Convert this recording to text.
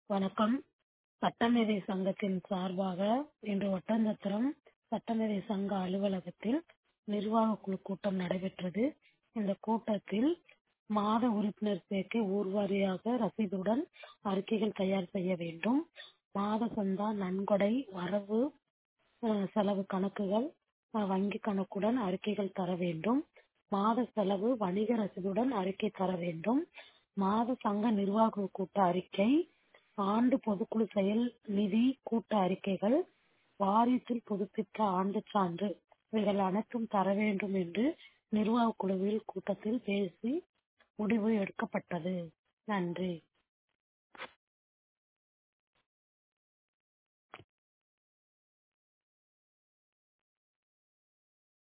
வணக்கம். சட்டமேதை சங்கத்தின் சார்பாக இன்று ஒட்டன்சத்திரம் சட்டமேதை சங்க அலுவலகத்தில் நிர்வாக குழு கூட்டம் நடைபெற்றது. இந்த கூட்டத்தில் மாத உறுப்பினர் சேர்க்கை ஊர்வாரியாக ரசீதுடன் அறிக்கைகள் தயார் செய்ய வேண்டும். மாத சந்தா, நன்கொடை, வரவு செலவு கணக்குகள் வங்கி கணக்குடன் அறிக்கைகள் தர வேண்டும். மாத செலவு வணிக ரசீதுடன் அறிக்கை தர வேண்டும். மாத சங்க நிர்வாக கூட்ட அறிக்கை, ஆண்டு பொதுக்குழு செயல் நிதி கூட்ட அறிக்கைகள், வாரியத்தில் புதுப்பித்த ஆண்டு சான்று இவைகள் அனைத்தும் தர வேண்டும் என்று நிர்வாக குழுவில் கூட்டத்தில் பேசி முடிவு எடுக்கப்பட்டது. நன்றி.